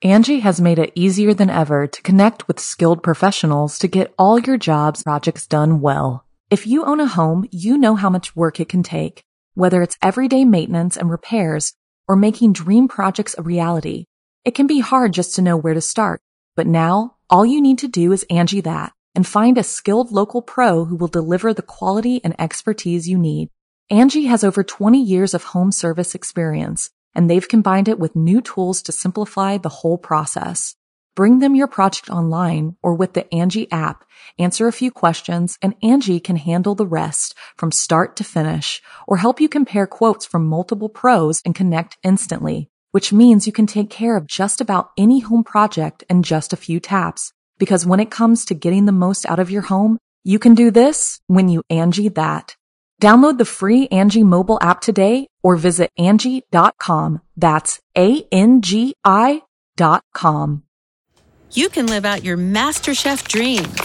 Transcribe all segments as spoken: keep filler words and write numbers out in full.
Angie has made it easier than ever to connect with skilled professionals to get all your jobs projects done well. If you own a home, you know how much work it can take, whether it's everyday maintenance and repairs or making dream projects a reality. It can be hard just to know where to start, but now all you need to do is Angie that and find a skilled local pro who will deliver the quality and expertise you need. Angie has over twenty years of home service experience, and they've combined it with new tools to simplify the whole process. Bring them your project online or with the Angie app, answer a few questions, and Angie can handle the rest from start to finish or help you compare quotes from multiple pros and connect instantly, which means you can take care of just about any home project in just a few taps. Because when it comes to getting the most out of your home, you can do this when you Angie that. Download the free Angie mobile app today or visit Angie dot com. That's A N G I dot com. You can live out your MasterChef dreams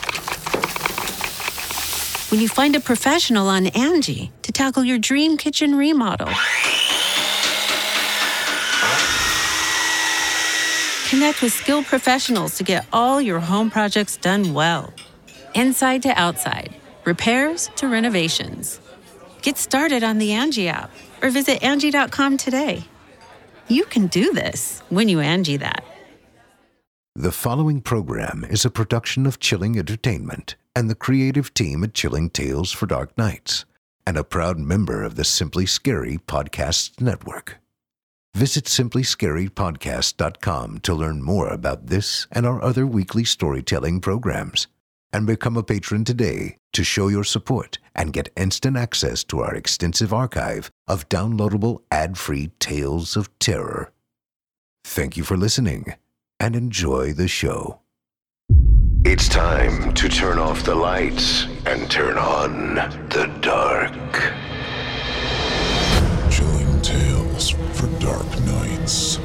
when you find a professional on Angie to tackle your dream kitchen remodel. Connect with skilled professionals to get all your home projects done well. Inside to outside, repairs to renovations. Get started on the Angie app or visit Angie dot com today. You can do this when you Angie that. The following program is a production of Chilling Entertainment and the creative team at Chilling Tales for Dark Nights, and a proud member of the Simply Scary Podcasts Network. Visit simply scary podcast dot com to learn more about this and our other weekly storytelling programs, and become a patron today to show your support and get instant access to our extensive archive of downloadable ad-free tales of terror. Thank you for listening, and enjoy the show. It's time to turn off the lights and turn on the dark. Chilling Tales for Dark Nights.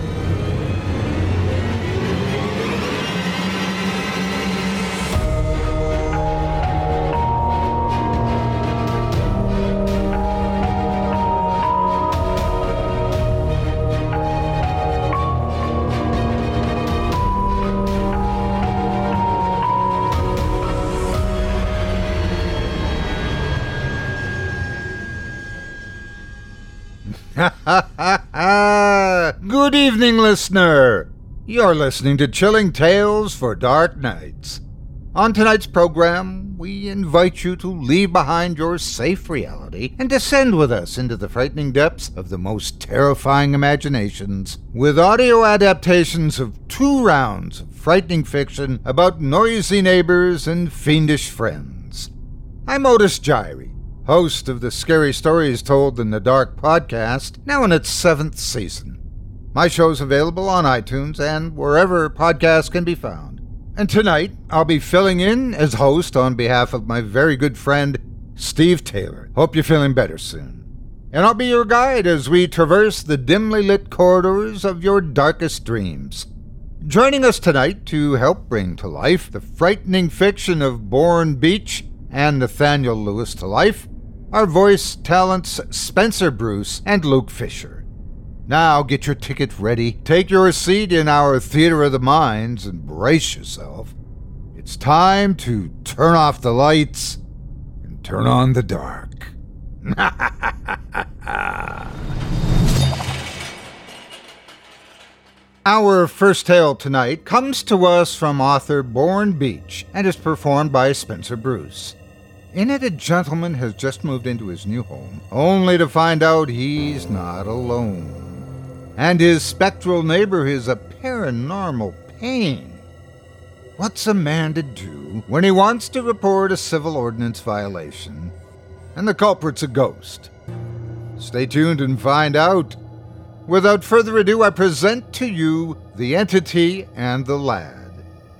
Good evening, listener. You're listening to Chilling Tales for Dark Nights. On tonight's program, we invite you to leave behind your safe reality and descend with us into the frightening depths of the most terrifying imaginations with audio adaptations of two rounds of frightening fiction about noisy neighbors and fiendish friends. I'm Otis Gyrie, host of the Scary Stories Told in the Dark podcast, now in its seventh season. My show's available on iTunes and wherever podcasts can be found. And tonight, I'll be filling in as host on behalf of my very good friend, Steve Taylor. Hope you're feeling better soon. And I'll be your guide as we traverse the dimly lit corridors of your darkest dreams. Joining us tonight to help bring to life the frightening fiction of Bourne Beach and Nathaniel Lewis to life, our voice talents Spencer Bruce and Luke Fisher. Now get your ticket ready, take your seat in our Theater of the Minds, and brace yourself. It's time to turn off the lights and turn on the dark. Our first tale tonight comes to us from author Bourne Beach and is performed by Spencer Bruce. In it, a gentleman has just moved into his new home, only to find out he's not alone. And his spectral neighbor is a paranormal pain. What's a man to do when he wants to report a civil ordinance violation and the culprit's a ghost? Stay tuned and find out. Without further ado, I present to you The Entity and the Lad.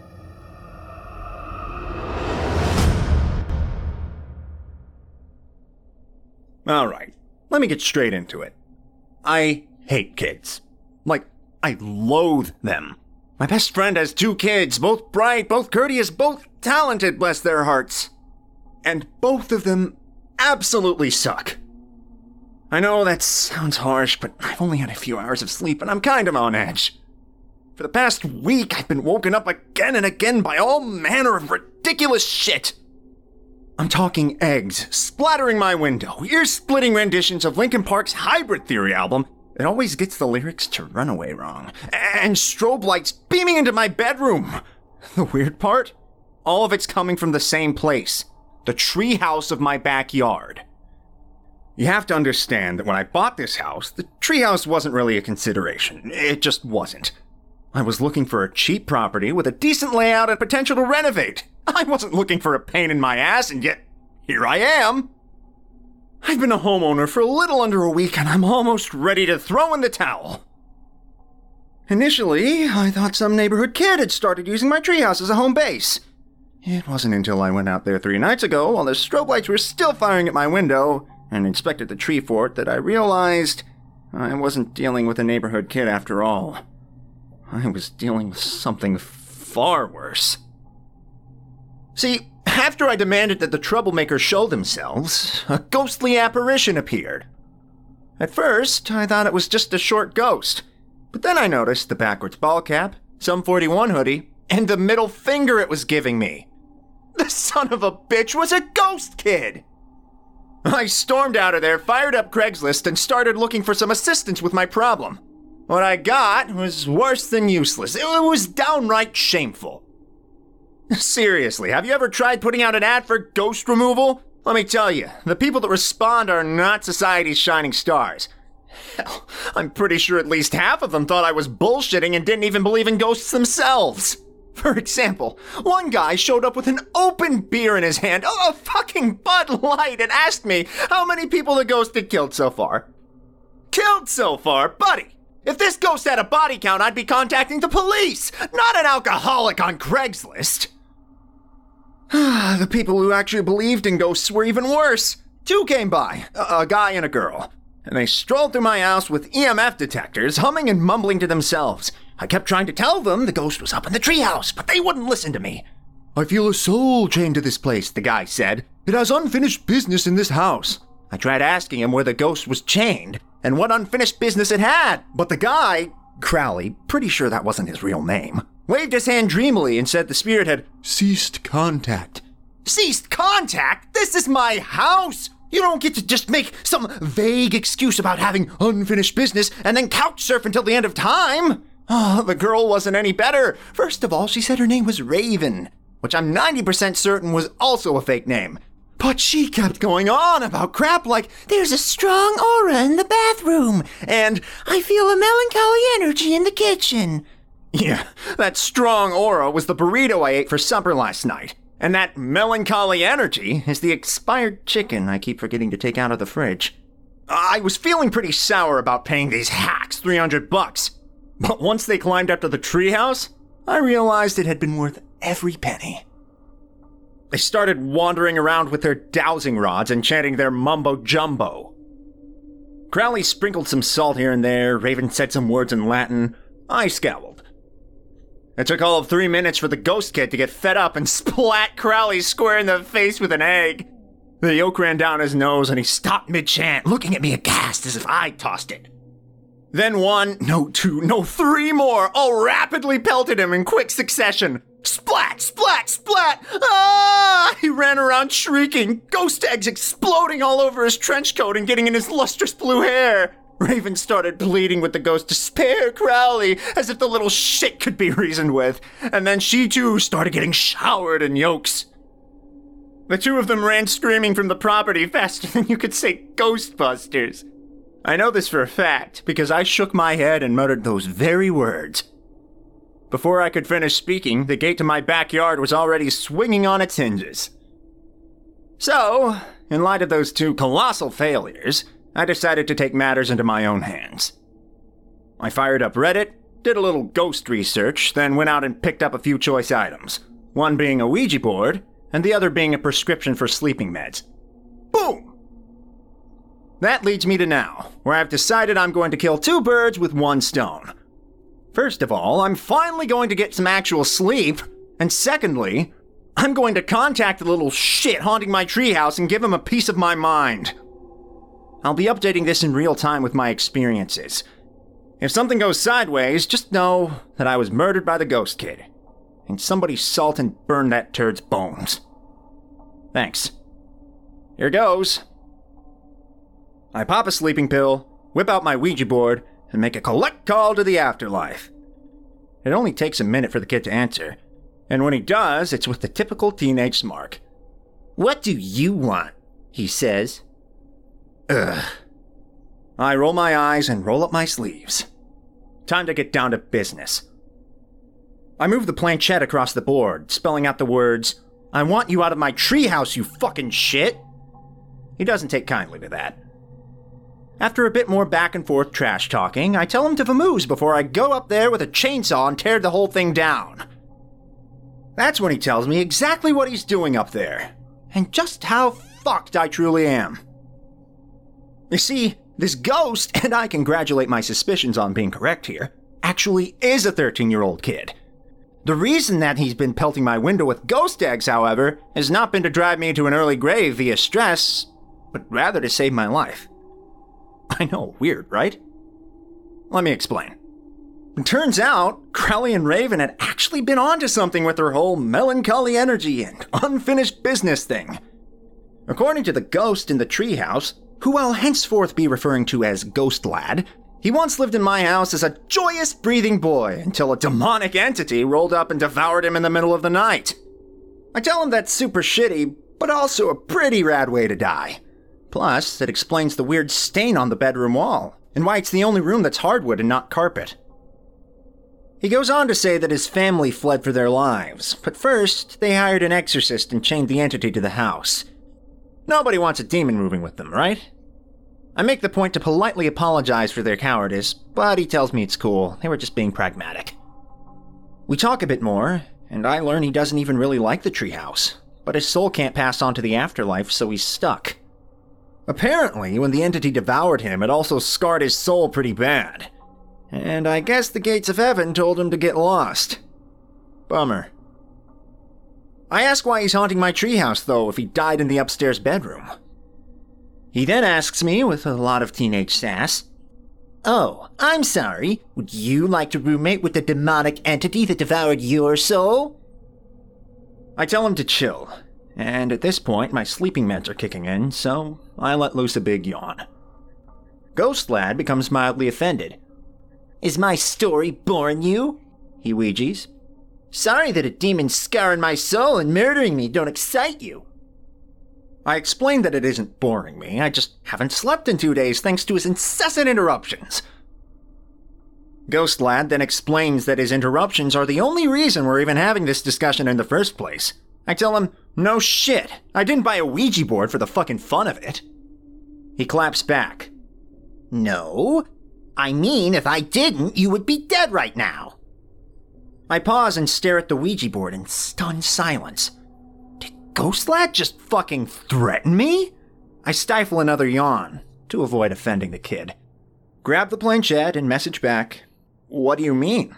All right, let me get straight into it. I hate kids. Like, I loathe them. My best friend has two kids, both bright, both courteous, both talented, bless their hearts. And both of them absolutely suck. I know that sounds harsh, but I've only had a few hours of sleep and I'm kind of on edge. For the past week, I've been woken up again and again by all manner of ridiculous shit. I'm talking eggs splattering my window, ear-splitting renditions of Linkin Park's Hybrid Theory album that always gets the lyrics to Runaway wrong, and strobe lights beaming into my bedroom. The weird part? All of it's coming from the same place, the treehouse of my backyard. You have to understand that when I bought this house, the treehouse wasn't really a consideration. It just wasn't. I was looking for a cheap property with a decent layout and potential to renovate. I wasn't looking for a pain in my ass, and yet, here I am. I've been a homeowner for a little under a week, and I'm almost ready to throw in the towel. Initially, I thought some neighborhood kid had started using my treehouse as a home base. It wasn't until I went out there three nights ago, while the strobe lights were still firing at my window, and inspected the tree fort, that I realized I wasn't dealing with a neighborhood kid after all. I was dealing with something far worse. See, after I demanded that the troublemakers show themselves, a ghostly apparition appeared. At first, I thought it was just a short ghost, but then I noticed the backwards ball cap, some forty-one hoodie, and the middle finger it was giving me. The son of a bitch was a ghost kid! I stormed out of there, fired up Craigslist, and started looking for some assistance with my problem. What I got was worse than useless. It was downright shameful. Seriously, have you ever tried putting out an ad for ghost removal? Let me tell you, the people that respond are not society's shining stars. Hell, I'm pretty sure at least half of them thought I was bullshitting and didn't even believe in ghosts themselves. For example, one guy showed up with an open beer in his hand, a fucking Bud Light, and asked me how many people the ghost had killed so far. Killed so far? Buddy! If this ghost had a body count, I'd be contacting the police, not an alcoholic on Craigslist. The people who actually believed in ghosts were even worse. Two came by, a, a guy and a girl, and they strolled through my house with E M F detectors, humming and mumbling to themselves. I kept trying to tell them the ghost was up in the treehouse, but they wouldn't listen to me. I feel a soul chained to this place, the guy said. It has unfinished business in this house. I tried asking him where the ghost was chained, and what unfinished business it had, but the guy, Crowley, pretty sure that wasn't his real name, waved his hand dreamily and said the spirit had ceased contact. Ceased contact? This is my house! You don't get to just make some vague excuse about having unfinished business and then couch surf until the end of time! Oh, the girl wasn't any better. First of all, she said her name was Raven, which I'm ninety percent certain was also a fake name. But she kept going on about crap like, there's a strong aura in the bathroom, and I feel a melancholy energy in the kitchen. Yeah, that strong aura was the burrito I ate for supper last night, and that melancholy energy is the expired chicken I keep forgetting to take out of the fridge. I was feeling pretty sour about paying these hacks three hundred bucks, but once they climbed up to the treehouse, I realized it had been worth every penny. They started wandering around with their dowsing rods and chanting their mumbo-jumbo. Crowley sprinkled some salt here and there, Raven said some words in Latin. I scowled. It took all of three minutes for the ghost kid to get fed up and splat Crowley square in the face with an egg. The yolk ran down his nose and he stopped mid-chant, looking at me aghast as if I'd tossed it. Then one, no two, no three more, all rapidly pelted him in quick succession. Splat, splat, splat! Ah! He ran around shrieking, ghost eggs exploding all over his trench coat and getting in his lustrous blue hair. Raven started pleading with the ghost to spare Crowley, as if the little shit could be reasoned with, and then she too started getting showered in yolks. The two of them ran screaming from the property faster than you could say Ghostbusters. I know this for a fact, because I shook my head and muttered those very words. Before I could finish speaking, the gate to my backyard was already swinging on its hinges. So, in light of those two colossal failures, I decided to take matters into my own hands. I fired up Reddit, did a little ghost research, then went out and picked up a few choice items, one being a Ouija board, and the other being a prescription for sleeping meds. Boom! That leads me to now, where I've decided I'm going to kill two birds with one stone. First of all, I'm finally going to get some actual sleep, and secondly, I'm going to contact the little shit haunting my treehouse and give him a piece of my mind. I'll be updating this in real time with my experiences. If something goes sideways, just know that I was murdered by the ghost kid. And somebody salt and burn that turd's bones. Thanks. Here goes. I pop a sleeping pill, whip out my Ouija board, and make a collect call to the afterlife. It only takes a minute for the kid to answer, and when he does, it's with the typical teenage smirk. "What do you want?" he says. Ugh. I roll my eyes and roll up my sleeves. Time to get down to business. I move the planchette across the board, spelling out the words, "I want you out of my treehouse, you fucking shit!" He doesn't take kindly to that. After a bit more back and forth trash talking, I tell him to vamoose before I go up there with a chainsaw and tear the whole thing down. That's when he tells me exactly what he's doing up there, and just how fucked I truly am. You see, this ghost, and I congratulate my suspicions on being correct here, actually is a thirteen-year-old kid. The reason that he's been pelting my window with ghost eggs, however, has not been to drive me to an early grave via stress, but rather to save my life. I know, weird, right? Let me explain. It turns out, Crowley and Raven had actually been onto something with their whole melancholy energy and unfinished business thing. According to the ghost in the treehouse, who I'll henceforth be referring to as Ghost Lad, he once lived in my house as a joyous, breathing boy until a demonic entity rolled up and devoured him in the middle of the night. I tell him that's super shitty, but also a pretty rad way to die. Plus, it explains the weird stain on the bedroom wall, and why it's the only room that's hardwood and not carpet. He goes on to say that his family fled for their lives, but first, they hired an exorcist and chained the entity to the house. Nobody wants a demon moving with them, right? I make the point to politely apologize for their cowardice, but he tells me it's cool, they were just being pragmatic. We talk a bit more, and I learn he doesn't even really like the treehouse, but his soul can't pass on to the afterlife, so he's stuck. Apparently, when the entity devoured him, it also scarred his soul pretty bad. And I guess the gates of heaven told him to get lost. Bummer. I ask why he's haunting my treehouse, though, if he died in the upstairs bedroom. He then asks me, with a lot of teenage sass, "Oh, I'm sorry. Would you like to roommate with the demonic entity that devoured your soul?" I tell him to chill, and at this point my sleeping meds are kicking in, so I let loose a big yawn. Ghost Lad becomes mildly offended. "Is my story boring you?" he ouijies. "Sorry that a demon's scarring my soul and murdering me don't excite you." I explain that it isn't boring me, I just haven't slept in two days thanks to his incessant interruptions. Ghost Lad then explains that his interruptions are the only reason we're even having this discussion in the first place. I tell him, no shit, I didn't buy a Ouija board for the fucking fun of it. He claps back. "No, I mean if I didn't, you would be dead right now." I pause and stare at the Ouija board in stunned silence. Did Ghost Lad just fucking threaten me? I stifle another yawn to avoid offending the kid. Grab the planchette and message back, "What do you mean?"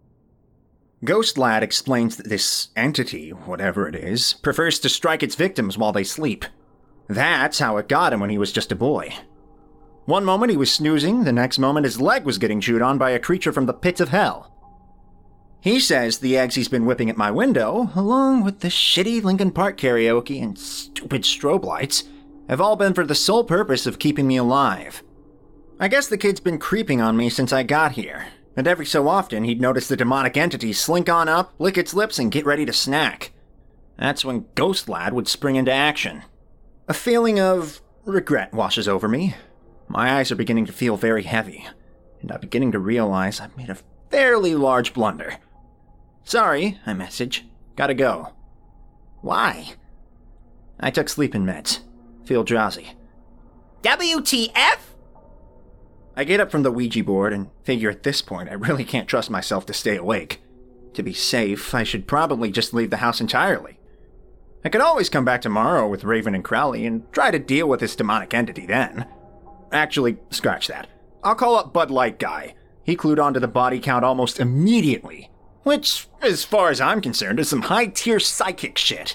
Ghost Lad explains that this entity, whatever it is, prefers to strike its victims while they sleep. That's how it got him when he was just a boy. One moment he was snoozing, the next moment his leg was getting chewed on by a creature from the pits of hell. He says the eggs he's been whipping at my window, along with the shitty Linkin Park karaoke and stupid strobe lights, have all been for the sole purpose of keeping me alive. I guess the kid's been creeping on me since I got here, and every so often he'd notice the demonic entity slink on up, lick its lips, and get ready to snack. That's when Ghost Lad would spring into action. A feeling of regret washes over me. My eyes are beginning to feel very heavy, and I'm beginning to realize I've made a fairly large blunder. "Sorry," I message. "Gotta go." "Why?" "I took sleeping meds. Feel drowsy." "W T F?" I get up from the Ouija board and figure at this point I really can't trust myself to stay awake. To be safe, I should probably just leave the house entirely. I could always come back tomorrow with Raven and Crowley and try to deal with this demonic entity then. Actually, scratch that. I'll call up Bud Light Guy. He clued onto the body count almost immediately, which, as far as I'm concerned, is some high-tier psychic shit.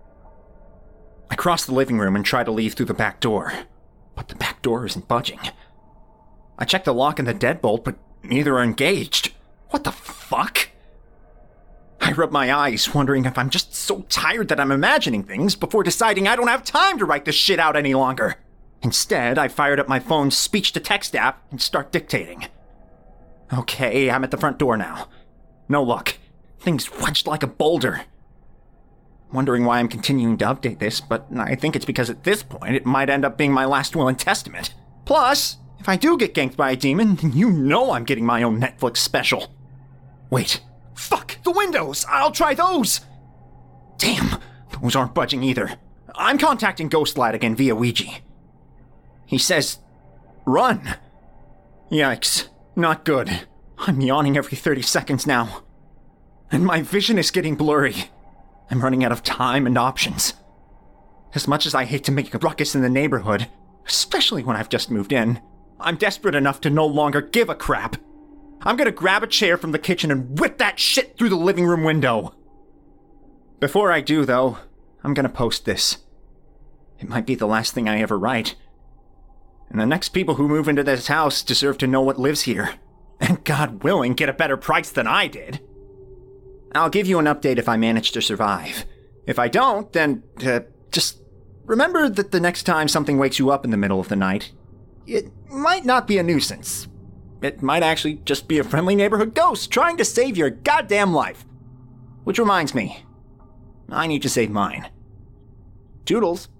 I cross the living room and try to leave through the back door, but the back door isn't budging. I check the lock and the deadbolt, but neither are engaged. What the fuck? I rub my eyes, wondering if I'm just so tired that I'm imagining things before deciding I don't have time to write this shit out any longer. Instead, I fired up my phone's speech-to-text app and start dictating. Okay, I'm at the front door now. No luck. Things wedged like a boulder. Wondering why I'm continuing to update this, but I think it's because at this point it might end up being my last will and testament. Plus, if I do get ganked by a demon, then you know I'm getting my own Netflix special. Wait. Fuck! The windows! I'll try those! Damn, those aren't budging either. I'm contacting Ghost Lad again via Ouija. He says, run. Yikes, not good. I'm yawning every thirty seconds now. And my vision is getting blurry. I'm running out of time and options. As much as I hate to make a ruckus in the neighborhood, especially when I've just moved in, I'm desperate enough to no longer give a crap. I'm gonna grab a chair from the kitchen and whip that shit through the living room window. Before I do, though, I'm gonna post this. It might be the last thing I ever write. And the next people who move into this house deserve to know what lives here. And God willing, get a better price than I did. I'll give you an update if I manage to survive. If I don't, then uh, just remember that the next time something wakes you up in the middle of the night, it might not be a nuisance. It might actually just be a friendly neighborhood ghost trying to save your goddamn life. Which reminds me, I need to save mine. Toodles.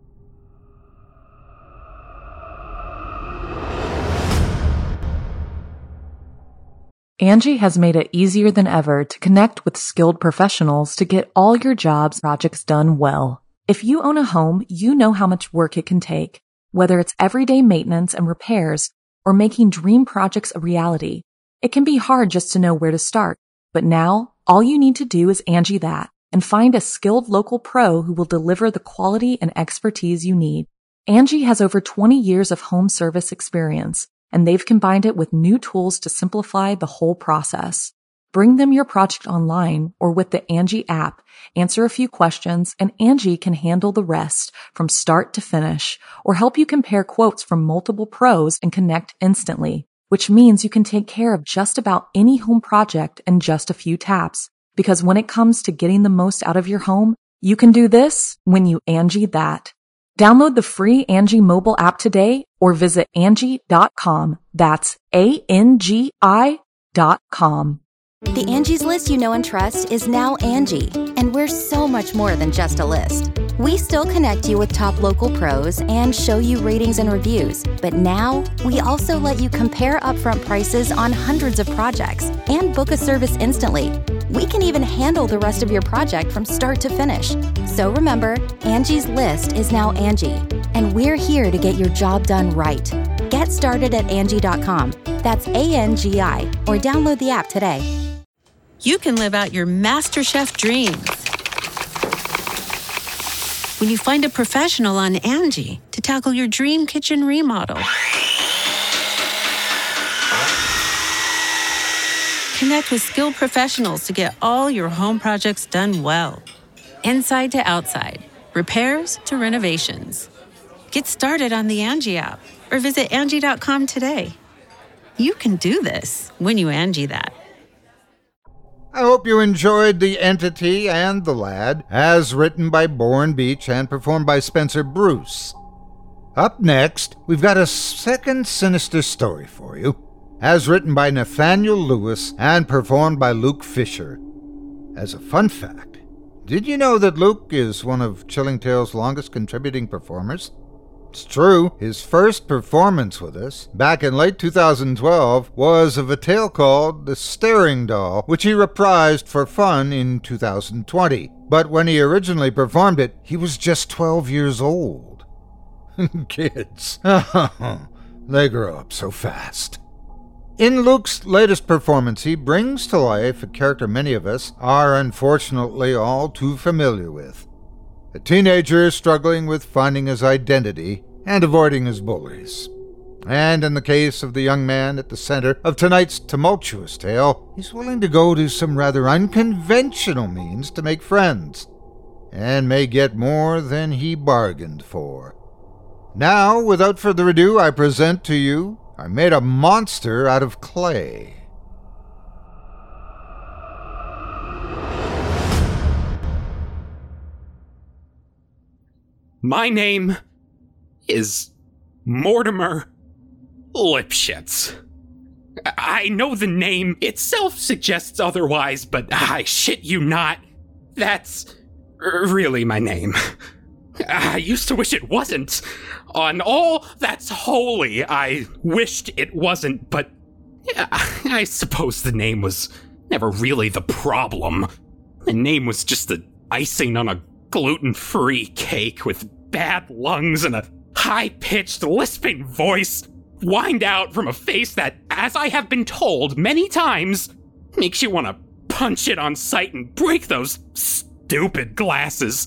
Angie has made it easier than ever to connect with skilled professionals to get all your jobs projects done well. If you own a home, you know how much work it can take, whether it's everyday maintenance and repairs or making dream projects a reality. It can be hard just to know where to start, but now all you need to do is Angie that and find a skilled local pro who will deliver the quality and expertise you need. Angie has over twenty years of home service experience, and they've combined it with new tools to simplify the whole process. Bring them your project online or with the Angie app, answer a few questions, and Angie can handle the rest from start to finish, or help you compare quotes from multiple pros and connect instantly, which means you can take care of just about any home project in just a few taps. Because when it comes to getting the most out of your home, you can do this when you Angie that. Download the free Angie mobile app today or visit Angie dot com. That's A N G I dot com. The Angie's List you know and trust is now Angie, and we're so much more than just a list. We still connect you with top local pros and show you ratings and reviews, but now we also let you compare upfront prices on hundreds of projects and book a service instantly. We can even handle the rest of your project from start to finish. So remember, Angie's List is now Angie, and we're here to get your job done right. Get started at Angie dot com. That's A N G I, or download the app today. You can live out your MasterChef dreams when you find a professional on Angie to tackle your dream kitchen remodel. Connect with skilled professionals to get all your home projects done well. Inside to outside, repairs to renovations. Get started on the Angie app or visit Angie dot com today. You can do this when you Angie that. I hope you enjoyed The Entity and The Lad, as written by Bourne Beach and performed by Spencer Bruce. Up next, we've got a second sinister story for you, as written by Nathaniel Lewis and performed by Luke Fisher. As a fun fact, did you know that Luke is one of Chilling Tales' longest contributing performers? It's true, his first performance with us, back in late two thousand twelve, was of a tale called The Staring Doll, which he reprised for fun in two thousand twenty. But when he originally performed it, he was just twelve years old. Kids, they grow up so fast. In Luke's latest performance, he brings to life a character many of us are unfortunately all too familiar with. A teenager struggling with finding his identity and avoiding his bullies. And in the case of the young man at the center of tonight's tumultuous tale, he's willing to go to some rather unconventional means to make friends, and may get more than he bargained for. Now, without further ado, I present to you I made a monster out of clay. My name is Mortimer Lipschitz. I know the name itself suggests otherwise, but I shit you not, that's really my name. I used to wish it wasn't. On all that's holy, I wished it wasn't, but I suppose the name was never really the problem. The name was just the icing on a gluten-free cake with bad lungs and a high-pitched, lisping voice whined out from a face that, as I have been told many times, makes you want to punch it on sight and break those stupid glasses.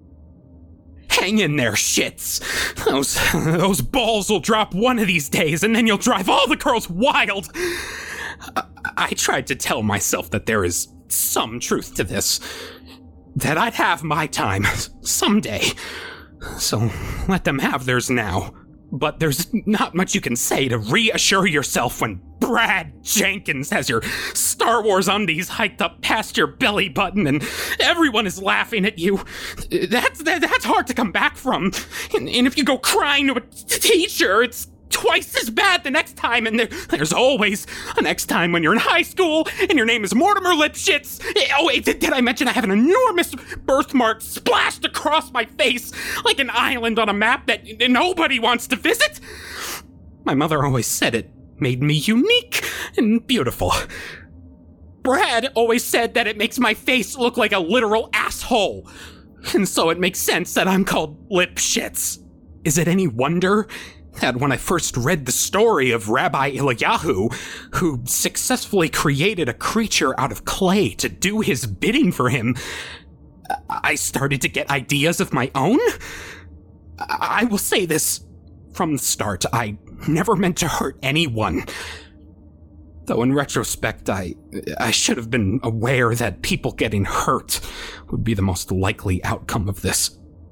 Hang in there, shits. Those, those balls will drop one of these days, and then you'll drive all the girls wild. I, I tried to tell myself that there is some truth to this, that I'd have my time someday. So let them have theirs now. But there's not much you can say to reassure yourself when Brad Jenkins has your Star Wars undies hiked up past your belly button and everyone is laughing at you. That's that, that's hard to come back from. And, and if you go crying to a t- teacher, it's twice as bad the next time. And there, there's always a next time when you're in high school and your name is Mortimer Lipschitz. Oh wait, did, did I mention I have an enormous birthmark splashed across my face like an island on a map that nobody wants to visit? My mother always said it made me unique and beautiful. Brad always said that it makes my face look like a literal asshole. And so it makes sense that I'm called Lipschitz. Is it any wonder that when I first read the story of Rabbi Eliyahu, who successfully created a creature out of clay to do his bidding for him, I started to get ideas of my own? I will say this from the start, I never meant to hurt anyone. Though in retrospect, I I should have been aware that people getting hurt would be the most likely outcome of this.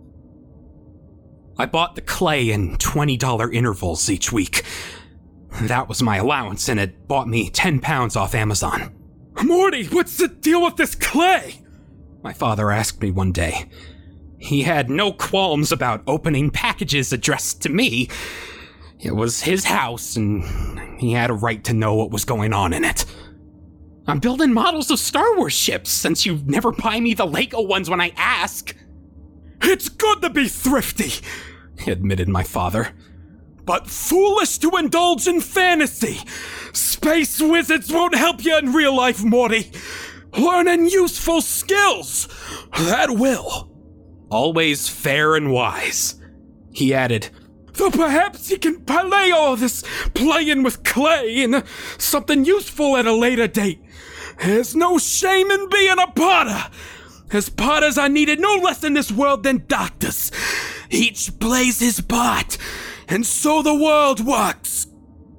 I bought the clay in twenty dollars intervals each week. That was my allowance, and it bought me ten pounds off Amazon. Morty, what's the deal with this clay? My father asked me one day. He had no qualms about opening packages addressed to me. It was his house, and he had a right to know what was going on in it. I'm building models of Star Wars ships, since you never buy me the Lego ones when I ask. It's good to be thrifty, admitted my father, but foolish to indulge in fantasy. Space wizards won't help you in real life, Morty. Learning useful skills, that will. Always fair and wise, he added, though perhaps he can parlay all this playing with clay into something useful at a later date. There's no shame in being a potter. As potters are needed no less in this world than doctors. Each plays his part, and so the world works.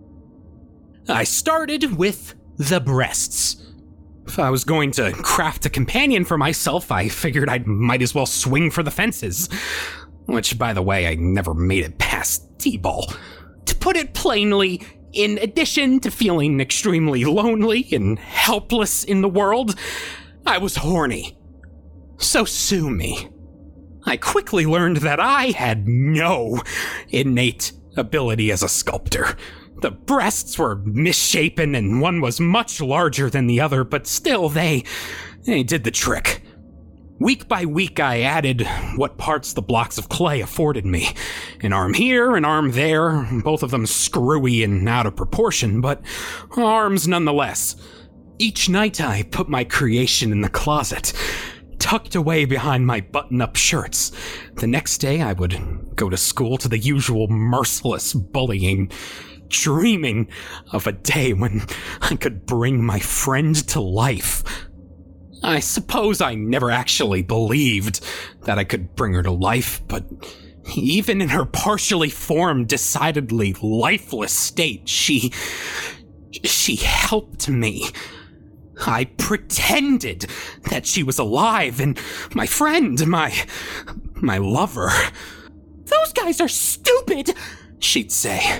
I started with the breasts. If I was going to craft a companion for myself, I figured I might as well swing for the fences. Which, by the way, I never made it past T-ball. To put it plainly, in addition to feeling extremely lonely and helpless in the world, I was horny. So sue me. I quickly learned that I had no innate ability as a sculptor. The breasts were misshapen and one was much larger than the other, but still they, they did the trick. Week by week I added what parts the blocks of clay afforded me. An arm here, an arm there, both of them screwy and out of proportion, but arms nonetheless. Each night I put my creation in the closet, tucked away behind my button-up shirts. The next day, I would go to school to the usual merciless bullying, dreaming of a day when I could bring my friend to life. I suppose I never actually believed that I could bring her to life, but even in her partially formed, decidedly lifeless state, she... she helped me. I pretended that she was alive and my friend, my... my lover. Those guys are stupid, she'd say.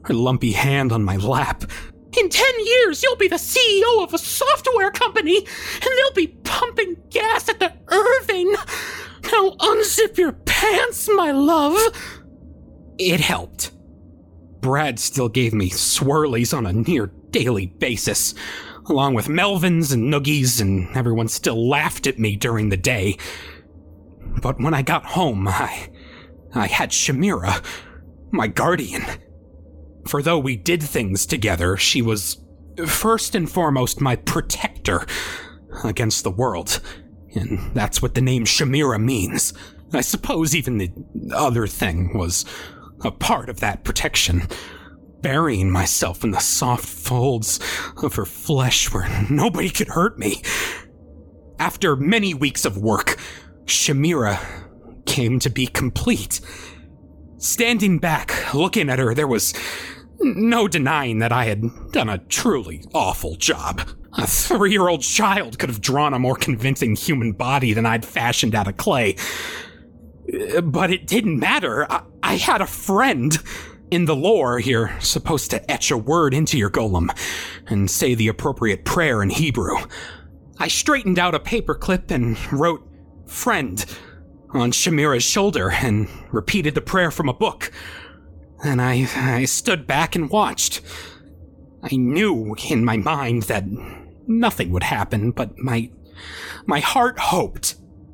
her lumpy hand on my lap. In ten years, you'll be the C E O of a software company, and they'll be pumping gas at the Irving. Now unzip your pants, my love. It helped. Brad still gave me swirlies on a near daily basis, along with Melvins and Noogies, and everyone still laughed at me during the day. But when I got home, I, I had Shamira, my guardian. For though we did things together, she was first and foremost my protector against the world. And that's what the name Shamira means. I suppose even the other thing was a part of that protection. Burying myself in the soft folds of her flesh where nobody could hurt me. After many weeks of work, Shamira came to be complete. Standing back, looking at her, there was no denying that I had done a truly awful job. A three-year-old child could have drawn a more convincing human body than I'd fashioned out of clay. But it didn't matter. I, I had a friend. In the lore, you're supposed to etch a word into your golem and say the appropriate prayer in Hebrew. I straightened out a paperclip and wrote "friend" on Shamira's shoulder and repeated the prayer from a book. And I, I stood back and watched. I knew in my mind that nothing would happen, but my, my heart hoped.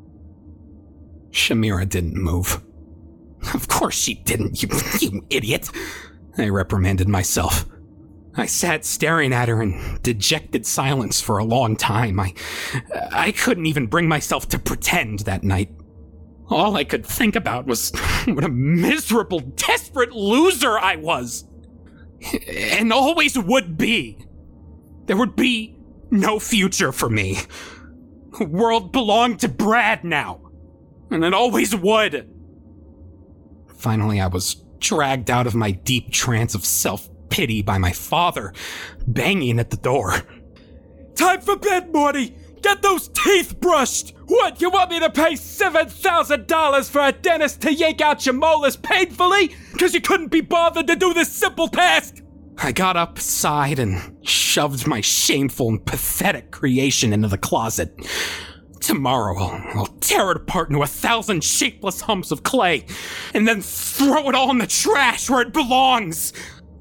Shamira didn't move. Of course she didn't, you, you idiot. I reprimanded myself. I sat staring at her in dejected silence for a long time. I, I couldn't even bring myself to pretend that night. All I could think about was what a miserable, desperate loser I was. And always would be. There would be no future for me. The world belonged to Brad now. And it always would. Finally, I was dragged out of my deep trance of self-pity by my father, banging at the door. Time for bed, Morty! Get those teeth brushed! What, you want me to pay seven thousand dollars for a dentist to yank out your molars painfully? Because you couldn't be bothered to do this simple task? I got up, sighed, and shoved my shameful and pathetic creation into the closet. Tomorrow, I'll, I'll tear it apart into a thousand shapeless humps of clay, and then throw it all in the trash where it belongs.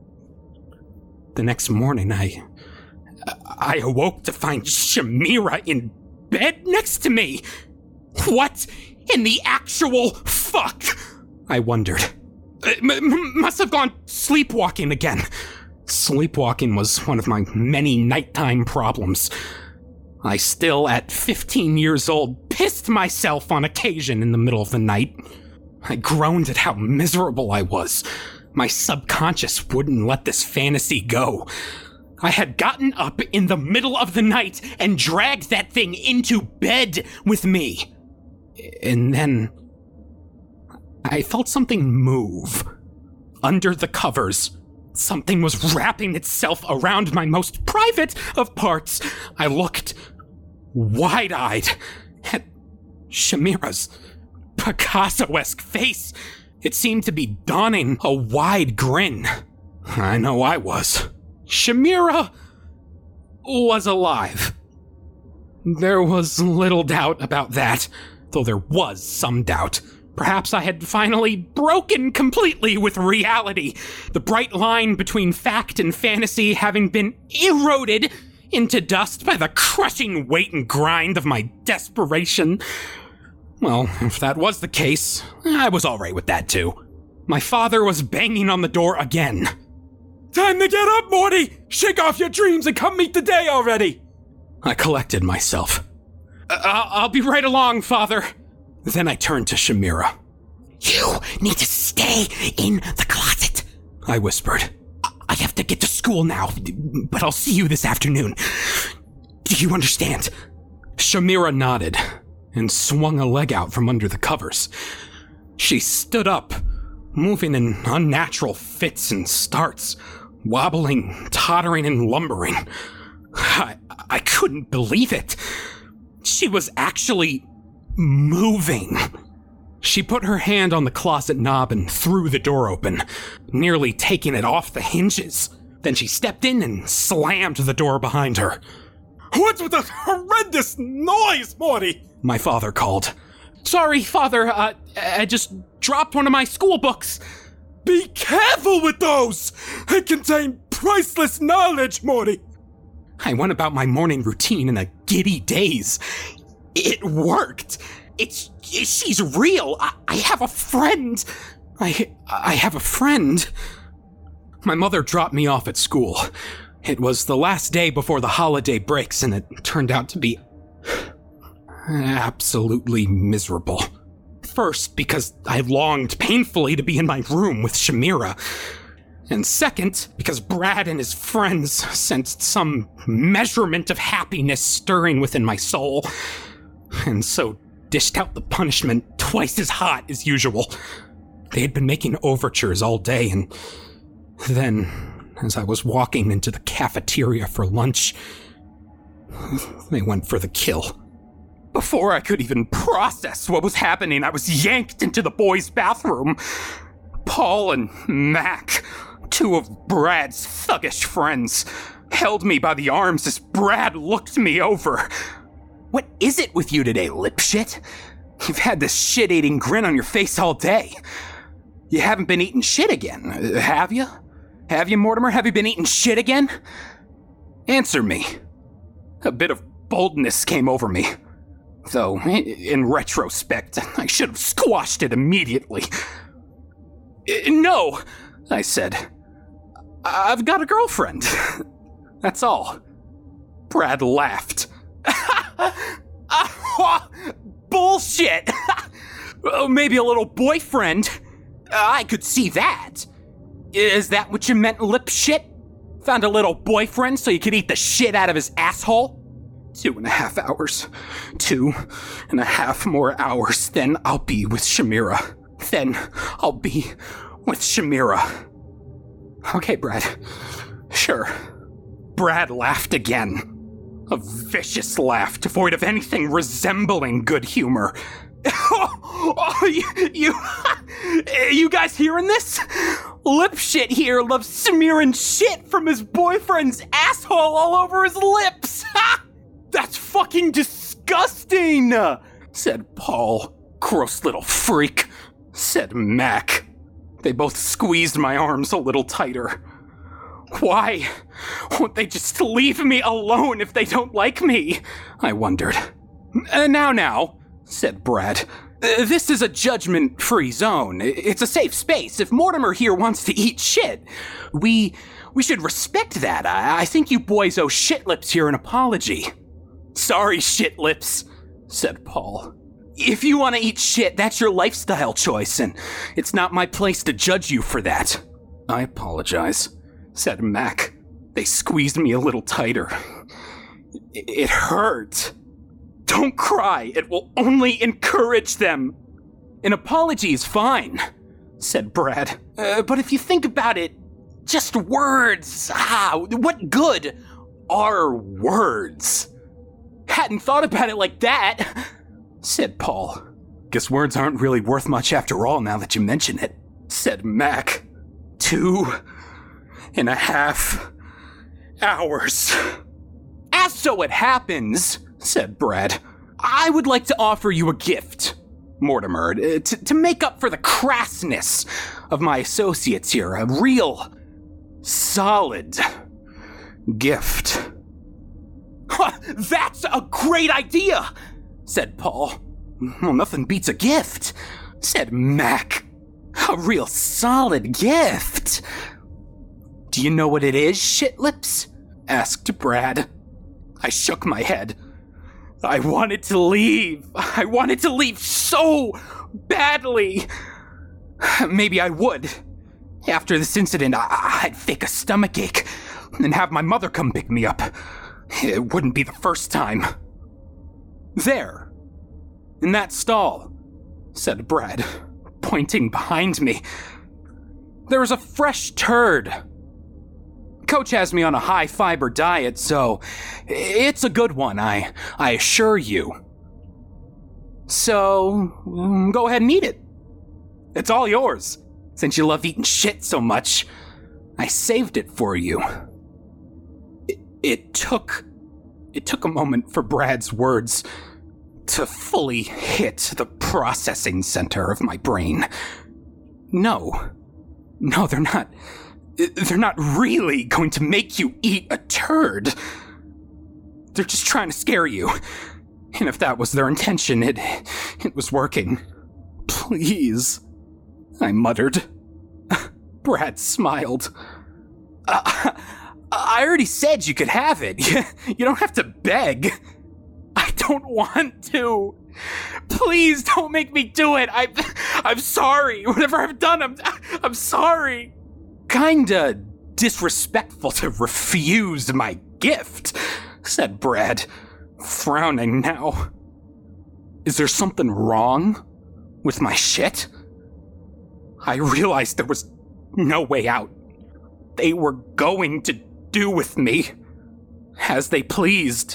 The next morning, I... I awoke to find Shamira in bed next to me. What in the actual fuck? I wondered. M- m- must have gone sleepwalking again. Sleepwalking was one of my many nighttime problems. I still, at fifteen years old, pissed myself on occasion in the middle of the night. I groaned at how miserable I was. My subconscious wouldn't let this fantasy go. I had gotten up in the middle of the night and dragged that thing into bed with me. And then I felt something move. Under the covers, something was wrapping itself around my most private of parts. I looked wide-eyed at Shamira's Picasso-esque face. It seemed to be donning a wide grin. I know I was. Shamira was alive. There was little doubt about that, though there was some doubt. Perhaps I had finally broken completely with reality, the bright line between fact and fantasy having been eroded into dust by the crushing weight and grind of my desperation. Well, if that was the case, I was all right with that too. My father was banging on the door again. Time to get up, Morty! Shake off your dreams and come meet the day already! I collected myself. I- I'll be right along, Father. Then I turned to Shamira. You need to stay in the closet, I whispered. I have to get to school now, but I'll see you this afternoon. Do you understand? Shamira nodded and swung a leg out from under the covers. She stood up, moving in unnatural fits and starts, wobbling, tottering, and lumbering. I, I couldn't believe it. She was actually moving. She put her hand on the closet knob and threw the door open, nearly taking it off the hinges. Then she stepped in and slammed the door behind her. What's with that horrendous noise, Morty? My father called. Sorry, Father, uh, I just dropped one of my school books. Be careful with those! They contain priceless knowledge, Morty. I went about my morning routine in a giddy daze. It worked. It's, she's real. I, I have a friend. I, I have a friend. My mother dropped me off at school. It was the last day before the holiday breaks, and it turned out to be absolutely miserable. First, because I longed painfully to be in my room with Shamira. And second, because Brad and his friends sensed some measurement of happiness stirring within my soul, and so dished out the punishment twice as hot as usual. They had been making overtures all day, and then, as I was walking into the cafeteria for lunch, they went for the kill. Before I could even process what was happening, I was yanked into the boys' bathroom. Paul and Mac, two of Brad's thuggish friends, held me by the arms as Brad looked me over. What is it with you today, lipshit? You've had this shit-eating grin on your face all day. You haven't been eating shit again, have you? Have you, Mortimer? Have you been eating shit again? Answer me. A bit of boldness came over me. Though, in retrospect, I should have squashed it immediately. No, I said. I've got a girlfriend. That's all. Brad laughed. Bullshit! Maybe a little boyfriend. I could see that. Is that what you meant, lip shit? Found a little boyfriend so you could eat the shit out of his asshole? Two and a half hours. Two and a half more hours. Then I'll be with Shamira. Then I'll be with Shamira. Okay, Brad. Sure. Brad laughed again. A vicious laugh, devoid of anything resembling good humor. Oh, oh, you, you, you guys hearing this? Lipshit here loves smearing shit from his boyfriend's asshole all over his lips. Ha! That's fucking disgusting, said Paul. Gross little freak, said Mac. They both squeezed my arms a little tighter. Why won't they just leave me alone if they don't like me? I wondered. Uh, now, now, said Brad. Uh, this is a judgment-free zone. It's a safe space. If Mortimer here wants to eat shit, we we should respect that. I, I think you boys owe Shitlips here an apology. Sorry, Shitlips, said Paul. If you want to eat shit, that's your lifestyle choice, and it's not my place to judge you for that. I apologize, said Mac. They squeezed me a little tighter. It, it hurt. Don't cry. It will only encourage them. An apology is fine, said Brad. Uh, but if you think about it, just words. Ah, what good are words? Hadn't thought about it like that, said Paul. Guess words aren't really worth much after all now that you mention it, said Mac. Two and a half hours. As so it happens, said Brad, I would like to offer you a gift, Mortimer, to, to make up for the crassness of my associates here. A real, solid gift. That's a great idea, said Paul. Well, nothing beats a gift, said Mac. A real solid gift. Do you know what it is, Shitlips? Asked Brad. I shook my head. I wanted to leave. I wanted to leave so badly. Maybe I would. After this incident, I- I'd fake a stomachache and have my mother come pick me up. It wouldn't be the first time. There, in that stall, said Brad, pointing behind me. There is a fresh turd. Coach has me on a high-fiber diet, so it's a good one, I, I assure you. So, um, go ahead and eat it. It's all yours. Since you love eating shit so much, I saved it for you. It, it took... It took a moment for Brad's words to fully hit the processing center of my brain. No. No, they're not... They're not really going to make you eat a turd. They're just trying to scare you. And if that was their intention, it... it was working. Please... I muttered. Brad smiled. Uh, I already said you could have it. You don't have to beg. I don't want to. Please don't make me do it. I, I'm sorry. Whatever I've done, I'm, I'm sorry. Kinda disrespectful to refuse my gift, said Brad, frowning now. Is there something wrong with my shit? I realized there was no way out. They were going to do with me as they pleased.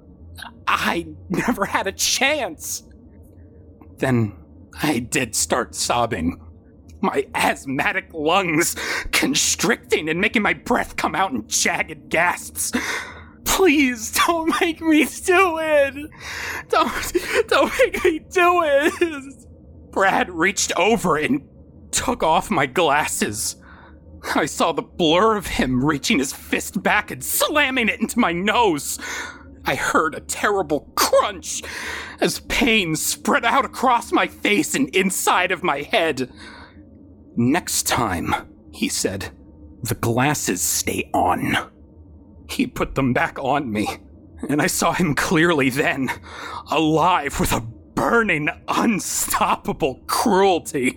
I never had a chance. Then I did start sobbing, my asthmatic lungs constricting and making my breath come out in jagged gasps. Please don't make me do it. Don't, don't make me do it. Brad reached over and took off my glasses. I saw the blur of him reaching his fist back and slamming it into my nose. I heard a terrible crunch as pain spread out across my face and inside of my head. Next time, he said, the glasses stay on. He put them back on me, and I saw him clearly then, alive with a burning, unstoppable cruelty.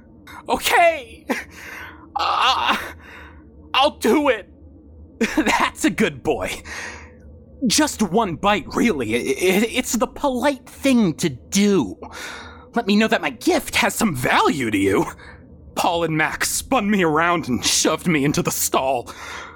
Okay, uh, I'll do it. That's a good boy. Just one bite, really. It's the polite thing to do. Let me know that my gift has some value to you. Paul and Max spun me around and shoved me into the stall.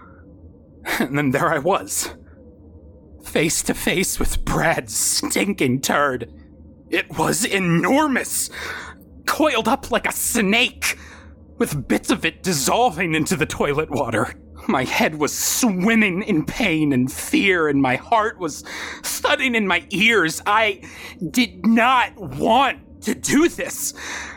And then there I was, face to face with Brad's stinking turd. It was enormous, coiled up like a snake, with bits of it dissolving into the toilet water. My head was swimming in pain and fear, and my heart was thudding in my ears. I did not want to do this.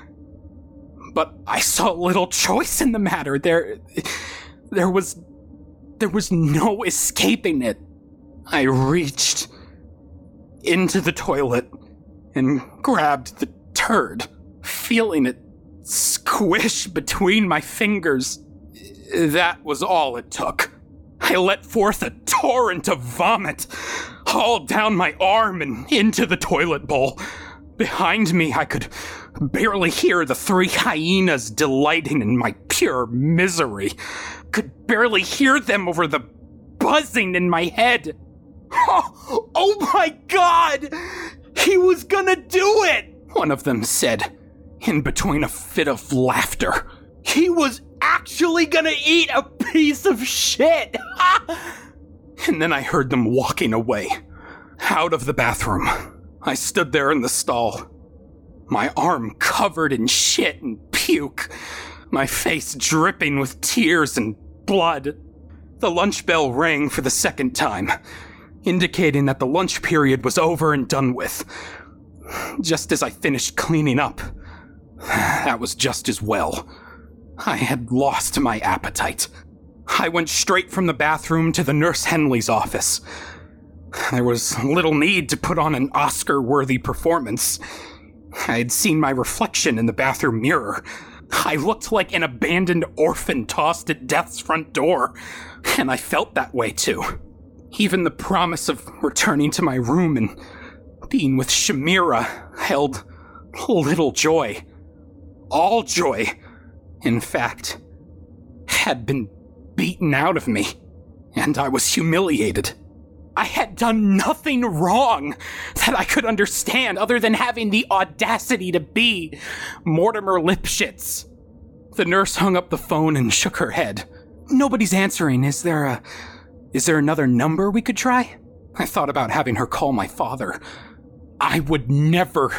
But I saw little choice in the matter. There, there was, there was no escaping it. I reached into the toilet and grabbed the turd, feeling it squish between my fingers. That was all it took. I let forth a torrent of vomit, all down my arm and into the toilet bowl. Behind me, I could barely hear the three hyenas delighting in my pure misery. Could barely hear them over the buzzing in my head. Oh, oh my God! He was gonna do it! One of them said, in between a fit of laughter. He was actually gonna eat a piece of shit! And then I heard them walking away, out of the bathroom. I stood there in the stall, my arm covered in shit and puke, my face dripping with tears and blood. The lunch bell rang for the second time, indicating that the lunch period was over and done with. Just as I finished cleaning up, that was just as well. I had lost my appetite. I went straight from the bathroom to the Nurse Henley's office. There was little need to put on an Oscar-worthy performance. I had seen my reflection in the bathroom mirror. I looked like an abandoned orphan tossed at death's front door, and I felt that way too. Even the promise of returning to my room and being with Shamira held little joy. All joy, in fact, had been beaten out of me, and I was humiliated. I had done nothing wrong that I could understand other than having the audacity to be Mortimer Lipschitz. The nurse hung up the phone and shook her head. Nobody's answering. Is there a... Is there another number we could try? I thought about having her call my father. I would never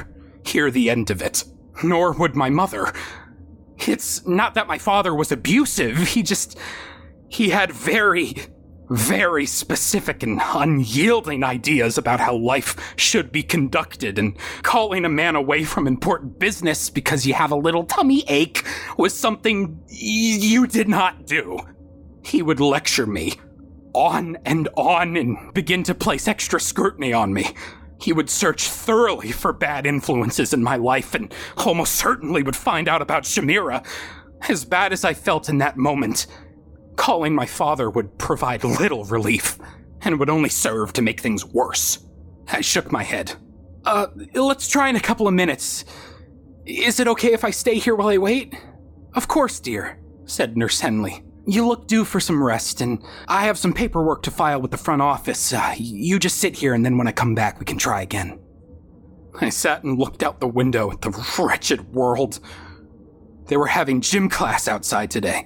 hear the end of it. Nor would my mother. It's not that my father was abusive, he just... he had very, very specific and unyielding ideas about how life should be conducted, and calling a man away from important business because you have a little tummy ache was something y- you did not do. He would lecture me on and on and begin to place extra scrutiny on me. He would search thoroughly for bad influences in my life and almost certainly would find out about Shamira. As bad as I felt in that moment, calling my father would provide little relief and would only serve to make things worse. I shook my head. Uh, let's try in a couple of minutes. Is it okay if I stay here while I wait? Of course, dear, said Nurse Henley. You look due for some rest, and I have some paperwork to file with the front office. Uh, you just sit here, and then when I come back, we can try again. I sat and looked out the window at the wretched world. They were having gym class outside today.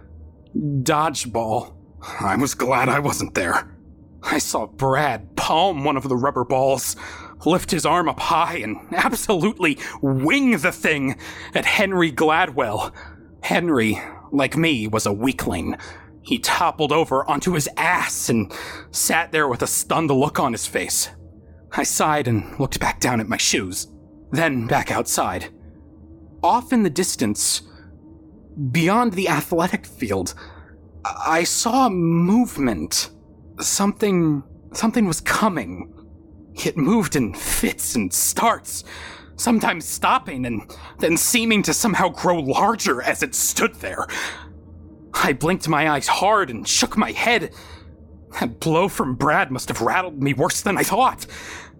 Dodgeball. I was glad I wasn't there. I saw Brad palm one of the rubber balls, lift his arm up high, and absolutely wing the thing at Henry Gladwell. Henry, like me, was a weakling. He toppled over onto his ass and sat there with a stunned look on his face. I sighed and looked back down at my shoes, then back outside. Off in the distance, beyond the athletic field, I saw movement. Something, something was coming. It moved in fits and starts, sometimes stopping and then seeming to somehow grow larger as it stood there. I blinked my eyes hard and shook my head. That blow from Brad must have rattled me worse than I thought.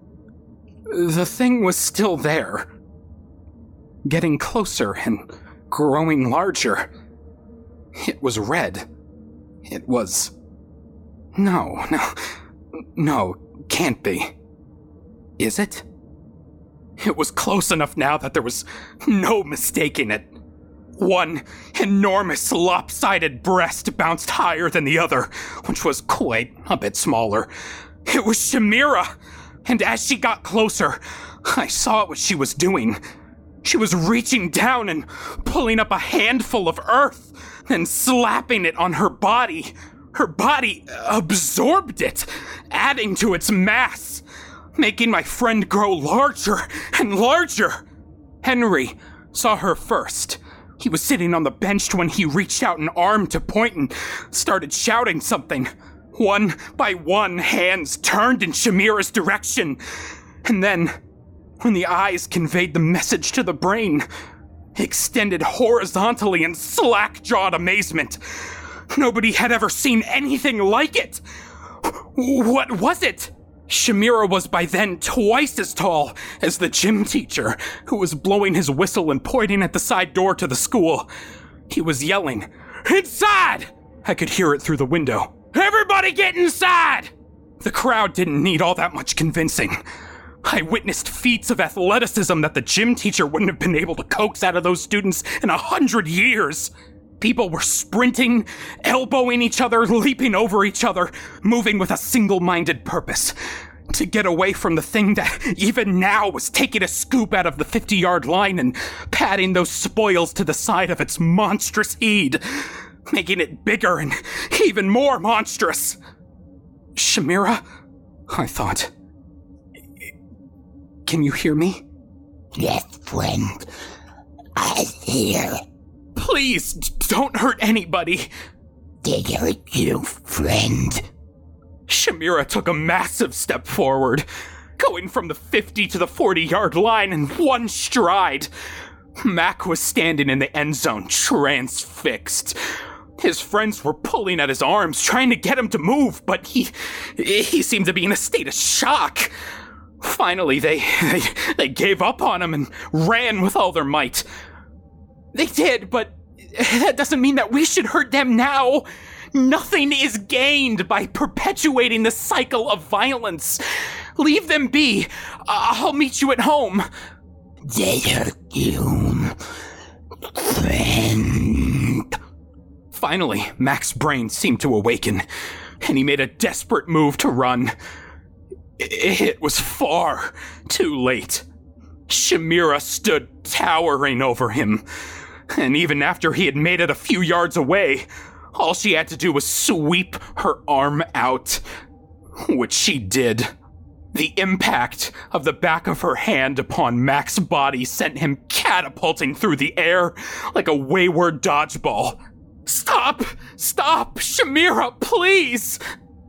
The thing was still there, getting closer and growing larger. It was red. It was... No, no, no, can't be. Is it? It was close enough now that there was no mistaking it. One enormous lopsided breast bounced higher than the other, which was quite a bit smaller. It was Shamira, and as she got closer, I saw what she was doing. She was reaching down and pulling up a handful of earth, then slapping it on her body. Her body absorbed it, adding to its mass, making my friend grow larger and larger. Henry saw her first. He was sitting on the bench when he reached out an arm to point and started shouting something. One by one, hands turned in Shamira's direction. And then, when the eyes conveyed the message to the brain, extended horizontally in slack-jawed amazement. Nobody had ever seen anything like it. What was it? Shamira was by then twice as tall as the gym teacher, who was blowing his whistle and pointing at the side door to the school. He was yelling, "Inside!" I could hear it through the window. "Everybody get inside!" The crowd didn't need all that much convincing. I witnessed feats of athleticism that the gym teacher wouldn't have been able to coax out of those students in a hundred years. People were sprinting, elbowing each other, leaping over each other, moving with a single-minded purpose. To get away from the thing that even now was taking a scoop out of the fifty-yard line and patting those spoils to the side of its monstrous head, making it bigger and even more monstrous. Shamira, I thought. Can you hear me? Yes, friend. I'm here. Please, don't hurt anybody. They hurt you, friend. Shamira took a massive step forward, going from the fifty to the forty-yard line in one stride. Mac was standing in the end zone, transfixed. His friends were pulling at his arms, trying to get him to move, but he he seemed to be in a state of shock. Finally, they, they, they gave up on him and ran with all their might. They did, but that doesn't mean that we should hurt them now. Nothing is gained by perpetuating the cycle of violence. Leave them be. I'll meet you at home. They hurt you, friend. Finally, Mac's brain seemed to awaken, and he made a desperate move to run. It was far too late. Shamira stood towering over him, and even after he had made it a few yards away, all she had to do was sweep her arm out, which she did. The impact of the back of her hand upon Mac's body sent him catapulting through the air like a wayward dodgeball. Stop! Stop! Shamira, please!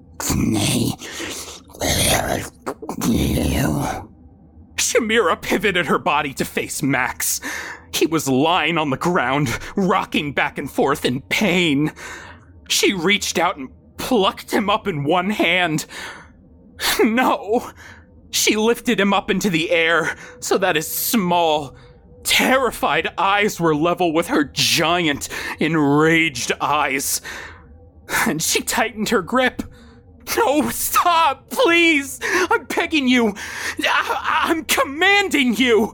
Where are you? Shamira pivoted her body to face Max. He was lying on the ground, rocking back and forth in pain. She reached out and plucked him up in one hand. No! She lifted him up into the air so that his small, terrified eyes were level with her giant, enraged eyes. And she tightened her grip. No, stop, please! I'm begging you! I- I'm commanding you!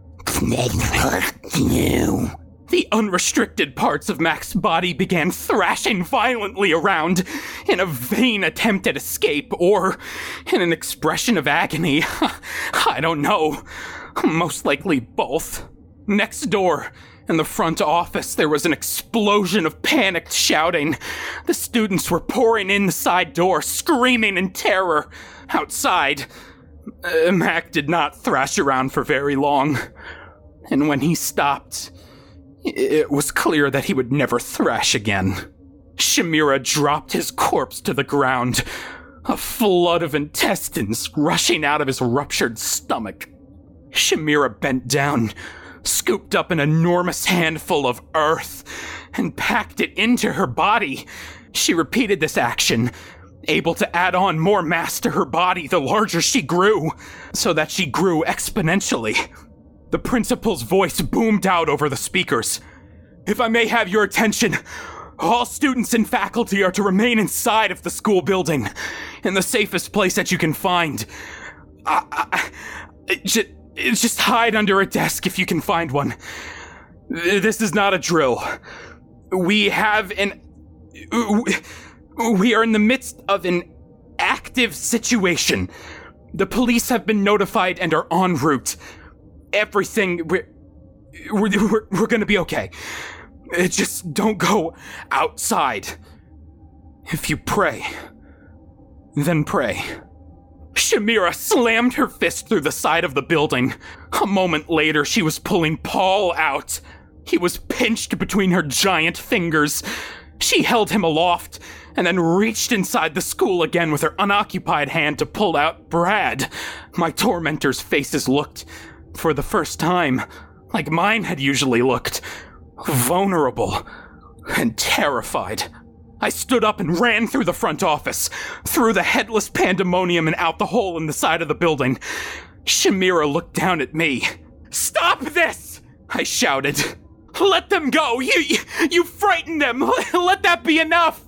you. The unrestricted parts of Mac's body began thrashing violently around in a vain attempt at escape, or in an expression of agony. I don't know. Most likely both. Next door, in the front office, there was an explosion of panicked shouting. The students were pouring in the side door, screaming in terror. Outside, uh, Mac did not thrash around for very long. And when he stopped, it was clear that he would never thrash again. Shamira dropped his corpse to the ground, a flood of intestines rushing out of his ruptured stomach. Shamira bent down, scooped up an enormous handful of earth, and packed it into her body. She repeated this action, able to add on more mass to her body the larger she grew, so that she grew exponentially. The principal's voice boomed out over the speakers. If I may have your attention, all students and faculty are to remain inside of the school building, in the safest place that you can find. I, I, just, just hide under a desk if you can find one. This is not a drill. We have an... We are in the midst of an active situation. The police have been notified and are en route. Everything, we're, we're, we're, we're gonna be okay. Just don't go outside. If you pray, then pray. Shamira slammed her fist through the side of the building. A moment later, she was pulling Paul out. He was pinched between her giant fingers. She held him aloft, and then reached inside the school again with her unoccupied hand to pull out Brad. My tormentors' faces looked, for the first time, like mine had usually looked, vulnerable and terrified. I stood up and ran through the front office, through the headless pandemonium and out the hole in the side of the building. Shamira looked down at me. Stop this! I shouted. Let them go! You, you, you frightened them! Let that be enough!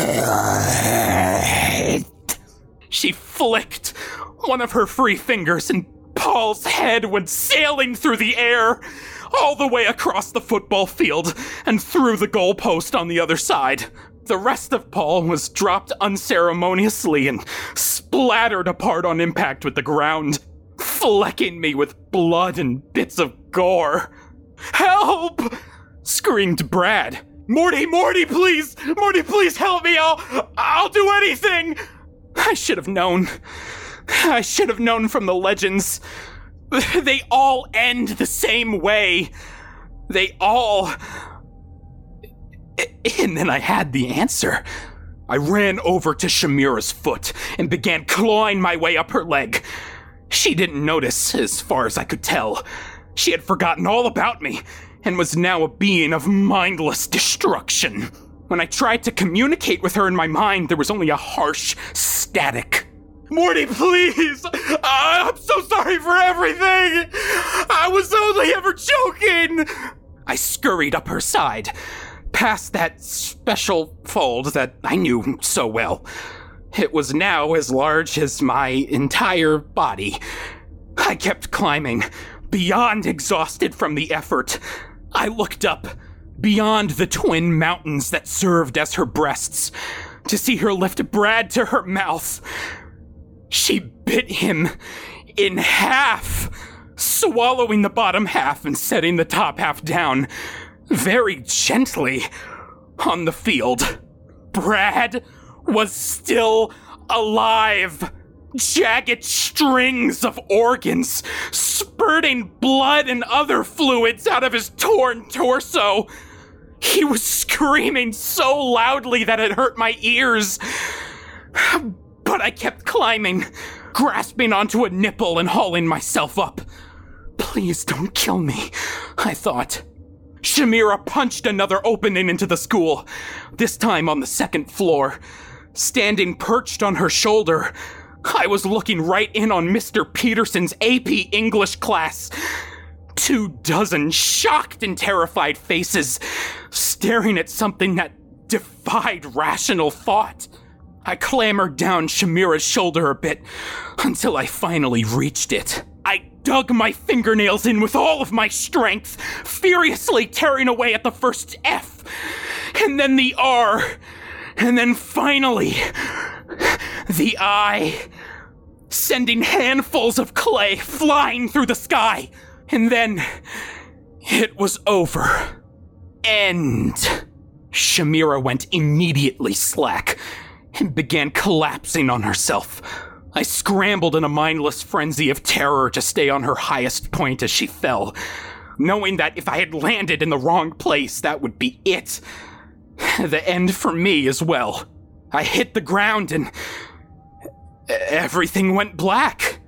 She flicked one of her free fingers and Paul's head went sailing through the air, all the way across the football field and through the goalpost on the other side. The rest of Paul was dropped unceremoniously and splattered apart on impact with the ground, flecking me with blood and bits of gore. Help! Screamed Brad. Morty, Morty, please! Morty, please help me! I'll, I'll do anything! I should have known. I should have known from the legends. They all end the same way. They all... And then I had the answer. I ran over to Shamira's foot and began clawing my way up her leg. She didn't notice, as far as I could tell. She had forgotten all about me and was now a being of mindless destruction. When I tried to communicate with her in my mind, there was only a harsh static. Morty, please! I'm so sorry for everything! I was only ever joking! I scurried up her side, past that special fold that I knew so well. It was now as large as my entire body. I kept climbing, beyond exhausted from the effort. I looked up, beyond the twin mountains that served as her breasts, to see her lift Brad to her mouth. She bit him in half, swallowing the bottom half and setting the top half down, very gently, on the field. Brad was still alive. Jagged strings of organs, spurting blood and other fluids out of his torn torso. He was screaming so loudly that it hurt my ears. But I kept climbing, grasping onto a nipple and hauling myself up. Please don't kill me, I thought. Shamira punched another opening into the school, this time on the second floor. Standing perched on her shoulder, I was looking right in on Mister Peterson's A P English class. Two dozen shocked and terrified faces, staring at something that defied rational thought. I clambered down Shamira's shoulder a bit, until I finally reached it. I dug my fingernails in with all of my strength, furiously tearing away at the first F, and then the R, and then finally, the I, sending handfuls of clay flying through the sky. And then, it was over. End. Shamira went immediately slack and began collapsing on herself. I scrambled in a mindless frenzy of terror to stay on her highest point as she fell, knowing that if I had landed in the wrong place, that would be it. The end for me as well. I hit the ground and everything went black.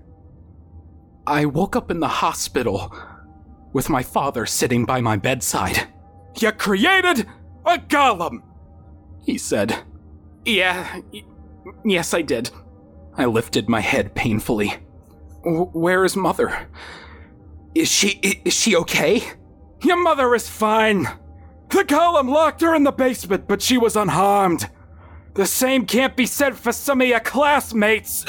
I woke up in the hospital with my father sitting by my bedside. You created a golem, he said. Yeah, y- yes I did. I lifted my head painfully. W- where is Mother? Is she, is she okay? Your mother is fine. The golem locked her in the basement, but she was unharmed. The same can't be said for some of your classmates.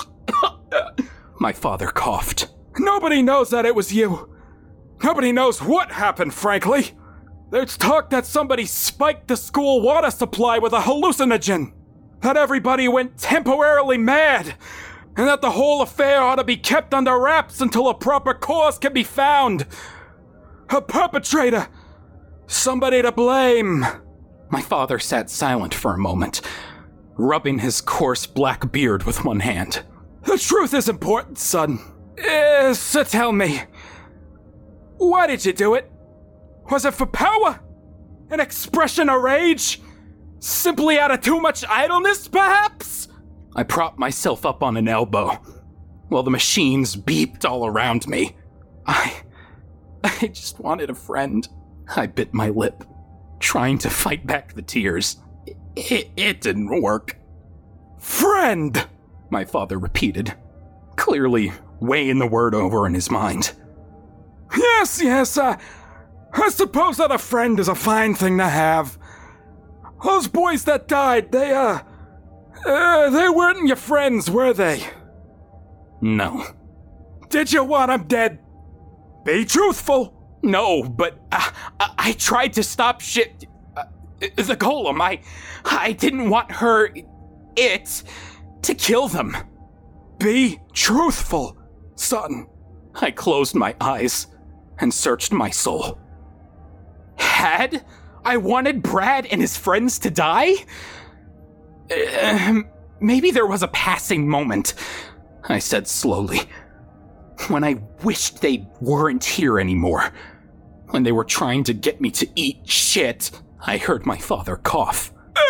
My father coughed. Nobody knows that it was you. Nobody knows what happened, frankly. There's talk that somebody spiked the school water supply with a hallucinogen. That everybody went temporarily mad. And that the whole affair ought to be kept under wraps until a proper cause can be found. A perpetrator. Somebody to blame. My father sat silent for a moment, rubbing his coarse black beard with one hand. The truth is important, son. Uh, so tell me, why did you do it? Was it for power? An expression of rage? Simply out of too much idleness, perhaps? I propped myself up on an elbow, while the machines beeped all around me. I... I just wanted a friend. I bit my lip, trying to fight back the tears. It, it, it didn't work. Friend, my father repeated, clearly weighing the word over in his mind. Yes, yes, uh, I suppose that a friend is a fine thing to have. Those boys that died, they, uh, uh, they weren't your friends, were they? No. Did you want them dead? Be truthful. No, but uh, I tried to stop shit. Uh, the golem. I, I didn't want her, it, to kill them. Be truthful, son. I closed my eyes and searched my soul. Had I wanted Brad and his friends to die? Uh, maybe there was a passing moment, I said slowly, when I wished they weren't here anymore. When they were trying to get me to eat shit, I heard my father cough.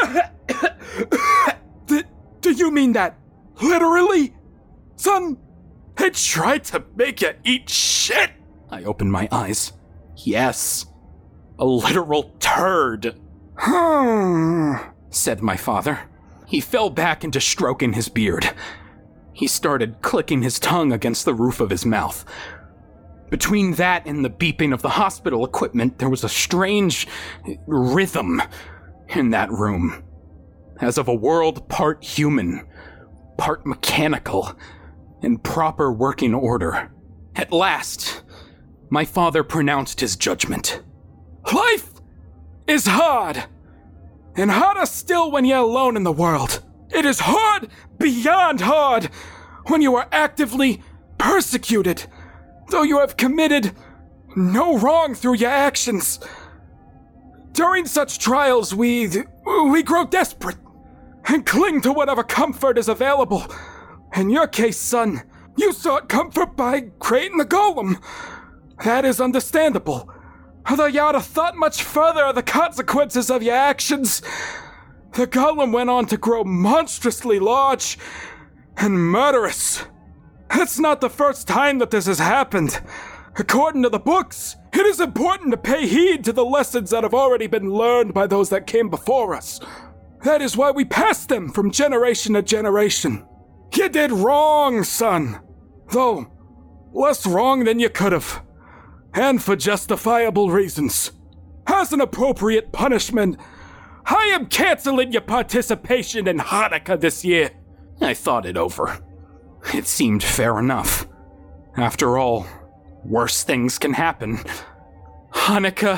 do, do you mean that literally? Son, they tried to make you eat shit? I opened my eyes. Yes, a literal turd. Hmm, said my father. He fell back into stroking his beard. He started clicking his tongue against the roof of his mouth. Between that and the beeping of the hospital equipment, there was a strange rhythm in that room, as of a world part human, part mechanical, in proper working order. At last, my father pronounced his judgment. Life is hard, and harder still when you're alone in the world. It is hard beyond hard when you are actively persecuted, though you have committed no wrong through your actions. During such trials, we we grow desperate and cling to whatever comfort is available. In your case, son, you sought comfort by creating the golem. That is understandable. Although you ought to thought much further of the consequences of your actions. The golem went on to grow monstrously large and murderous. It's not the first time that this has happened. According to the books, it is important to pay heed to the lessons that have already been learned by those that came before us. That is why we pass them from generation to generation. You did wrong, son. Though, less wrong than you could have. And for justifiable reasons. As an appropriate punishment, I am canceling your participation in Hanukkah this year. I thought it over. It seemed fair enough. After all, worse things can happen. Hanukkah...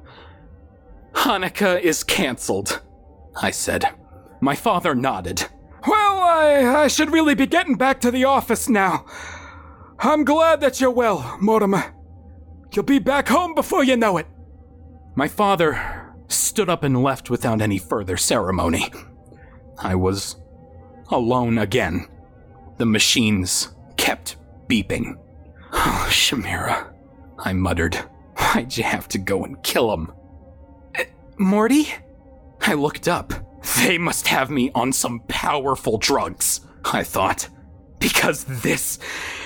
Hanukkah is cancelled, I said. My father nodded. Well, I, I should really be getting back to the office now. I'm glad that you're well, Mortimer. You'll be back home before you know it. My father stood up and left without any further ceremony. I was alone again. The machines kept beeping. Oh, Shamira, I muttered. Why'd you have to go and kill him? Uh, Morty? I looked up. They must have me on some powerful drugs, I thought. Because this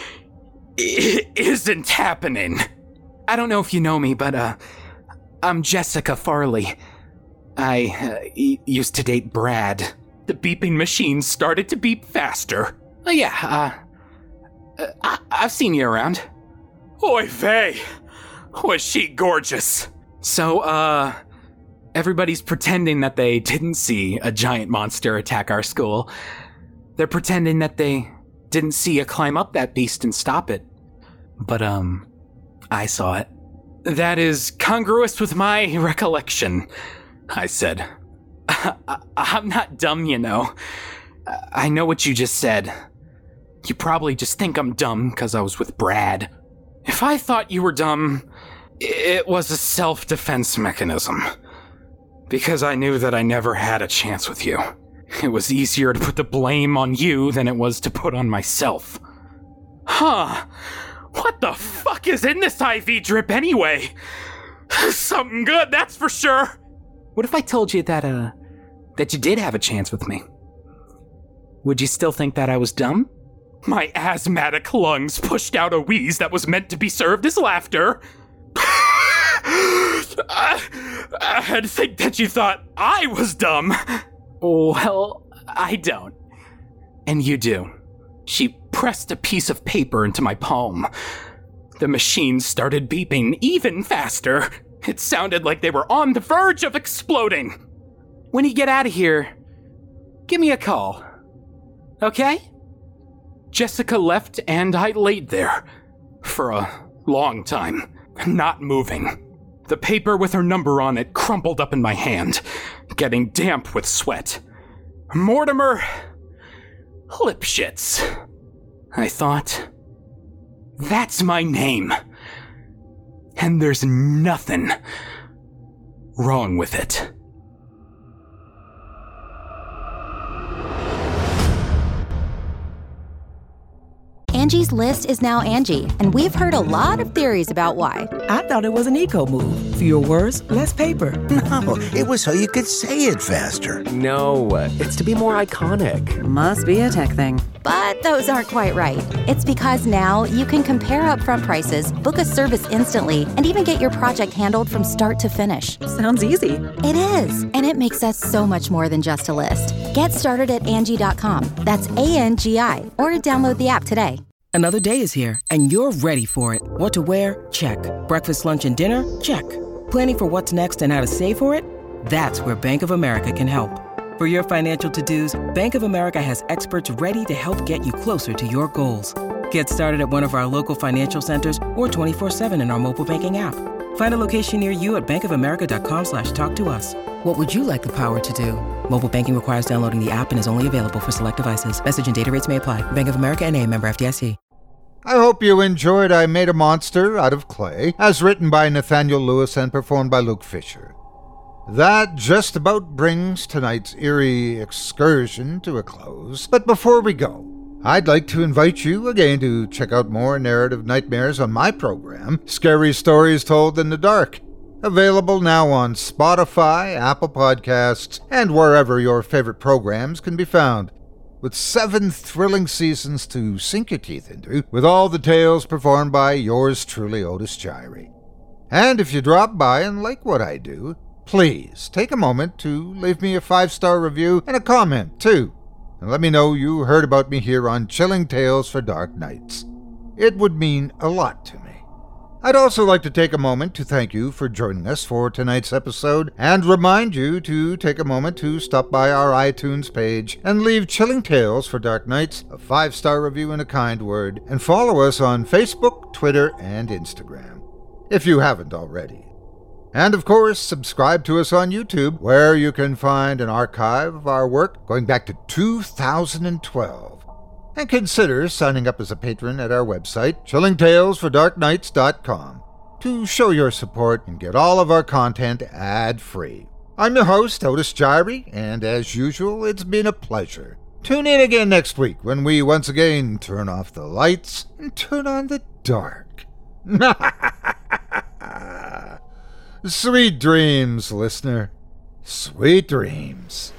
I- isn't happening. I don't know if you know me, but, uh, I'm Jessica Farley. I uh, y- used to date Brad. The beeping machines started to beep faster. Oh, yeah, uh, uh I- I've seen you around. Oy vey, was she gorgeous. So, uh, everybody's pretending that they didn't see a giant monster attack our school. They're pretending that they didn't see you climb up that beast and stop it. But, um, I saw it. That is congruous with my recollection, I said. I- I'm not dumb, you know. I know what you just said. You probably just think I'm dumb because I was with Brad. If I thought you were dumb, it was a self-defense mechanism. Because I knew that I never had a chance with you. It was easier to put the blame on you than it was to put on myself. Huh. What the fuck is in this I V drip anyway? Something good, that's for sure. What if I told you that, uh, that you did have a chance with me? Would you still think that I was dumb? My asthmatic lungs pushed out a wheeze that was meant to be served as laughter. I, I'd think that you thought I was dumb. Well, I don't. And you do. She pressed a piece of paper into my palm. The machines started beeping even faster. It sounded like they were on the verge of exploding. When you get out of here, give me a call. Okay? Jessica left and I laid there for a long time, not moving. The paper with her number on it crumpled up in my hand, getting damp with sweat. Mortimer Lipschitz. I thought, that's my name. And there's nothing wrong with it. Angie's List is now Angie, and we've heard a lot of theories about why. I thought it was an eco move. Fewer words, less paper. No, it was so you could say it faster. No, it's to be more iconic. Must be a tech thing. But those aren't quite right. It's because now you can compare upfront prices, book a service instantly, and even get your project handled from start to finish. Sounds easy. It is, and it makes us so much more than just a list. Get started at Angie dot com. That's A N G I, or download the app today. Another day is here, and you're ready for it. What to wear? Check. Breakfast, lunch, and dinner? Check. Planning for what's next and how to save for it? That's where Bank of America can help. For your financial to-dos, Bank of America has experts ready to help get you closer to your goals. Get started at one of our local financial centers or twenty-four seven in our mobile banking app. Find a location near you at bankofamerica.com slash talk to us. What would you like the power to do? Mobile banking requires downloading the app and is only available for select devices. Message and data rates may apply. Bank of America N A, member F D I C. I hope you enjoyed I Made a Monster Out of Clay, as written by Nathaniel Lewis and performed by Luke Fisher. That just about brings tonight's eerie excursion to a close, but before we go, I'd like to invite you again to check out more narrative nightmares on my program, Scary Stories Told in the Dark, available now on Spotify, Apple Podcasts, and wherever your favorite programs can be found, with seven thrilling seasons to sink your teeth into, with all the tales performed by yours truly, Otis Jiry. And if you drop by and like what I do, please take a moment to leave me a five-star review and a comment, too, and let me know you heard about me here on Chilling Tales for Dark Nights. It would mean a lot to me. I'd also like to take a moment to thank you for joining us for tonight's episode and remind you to take a moment to stop by our iTunes page and leave Chilling Tales for Dark Nights a five-star review and a kind word, and follow us on Facebook, Twitter, and Instagram, if you haven't already. And of course, subscribe to us on YouTube, where you can find an archive of our work going back to two thousand twelve. And consider signing up as a patron at our website, chilling tales for dark nights dot com, to show your support and get all of our content ad-free. I'm your host, Otis Jiry, and as usual, it's been a pleasure. Tune in again next week when we once again turn off the lights and turn on the dark. Sweet dreams, listener. Sweet dreams.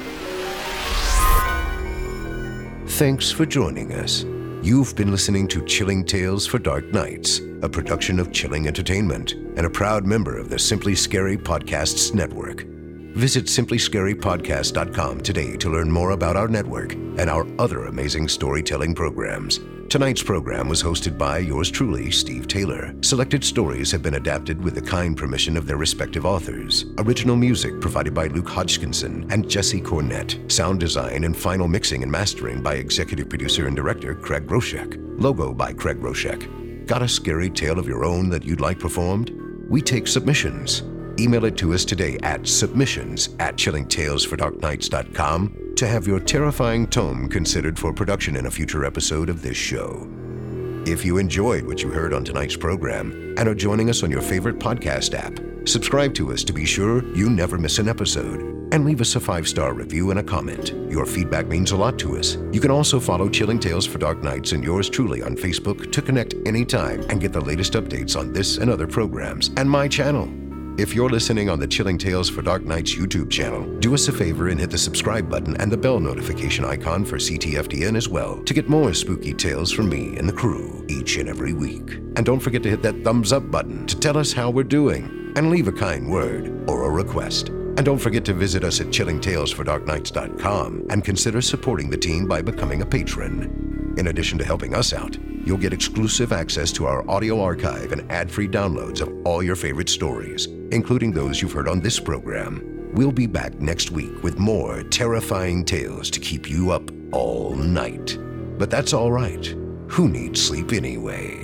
Thanks for joining us. You've been listening to Chilling Tales for Dark Nights, a production of Chilling Entertainment and a proud member of the Simply Scary Podcasts Network. Visit simply scary podcast dot com today to learn more about our network and our other amazing storytelling programs. Tonight's program was hosted by yours truly, Steve Taylor. Selected stories have been adapted with the kind permission of their respective authors. Original music provided by Luke Hodgkinson and Jesse Cornett. Sound design and final mixing and mastering by executive producer and director Craig Roshek. Logo by Craig Roshek. Got a scary tale of your own that you'd like performed? We take submissions. Email it to us today at submissions at chilling tales for dark nights dot com to have your terrifying tome considered for production in a future episode of this show. If you enjoyed what you heard on tonight's program and are joining us on your favorite podcast app, subscribe to us to be sure you never miss an episode, and leave us a five-star review and a comment. Your feedback means a lot to us. You can also follow Chilling Tales for Dark Nights and yours truly on Facebook to connect anytime and get the latest updates on this and other programs and my channel. If you're listening on the Chilling Tales for Dark Nights YouTube channel, do us a favor and hit the subscribe button and the bell notification icon for C T F D N as well to get more spooky tales from me and the crew each and every week. And don't forget to hit that thumbs up button to tell us how we're doing and leave a kind word or a request. And don't forget to visit us at chilling tales for dark nights dot com and consider supporting the team by becoming a patron. In addition to helping us out, you'll get exclusive access to our audio archive and ad-free downloads of all your favorite stories, including those you've heard on this program. We'll be back next week with more terrifying tales to keep you up all night. But that's all right. Who needs sleep anyway?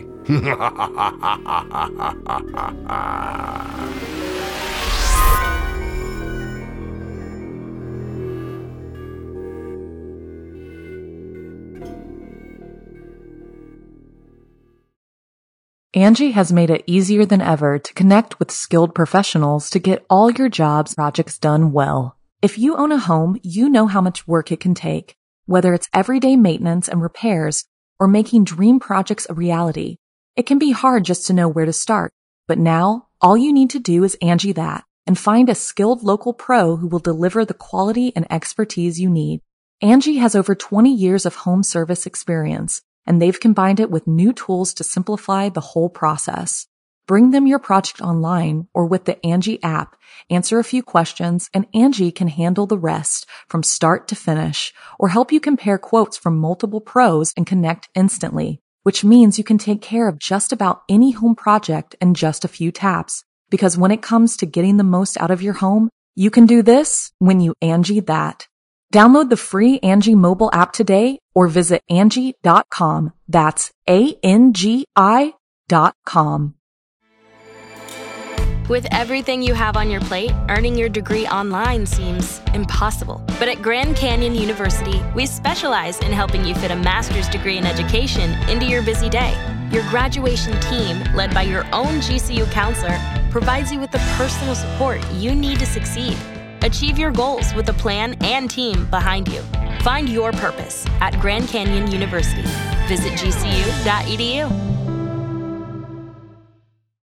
Angie has made it easier than ever to connect with skilled professionals to get all your jobs projects done well. If you own a home, you know how much work it can take, whether it's everyday maintenance and repairs or making dream projects a reality. It can be hard just to know where to start, but now all you need to do is Angie that and find a skilled local pro who will deliver the quality and expertise you need. Angie has over twenty years of home service experience, and they've combined it with new tools to simplify the whole process. Bring them your project online or with the Angie app, answer a few questions, and Angie can handle the rest from start to finish, or help you compare quotes from multiple pros and connect instantly, which means you can take care of just about any home project in just a few taps. Because when it comes to getting the most out of your home, you can do this when you Angie that. Download the free Angie mobile app today or visit Angie dot com. That's A N G I dot com. With everything you have on your plate, earning your degree online seems impossible. But at Grand Canyon University, we specialize in helping you fit a master's degree in education into your busy day. Your graduation team, led by your own G C U counselor, provides you with the personal support you need to succeed. Achieve your goals with a plan and team behind you. Find your purpose at Grand Canyon University. Visit G C U dot E D U.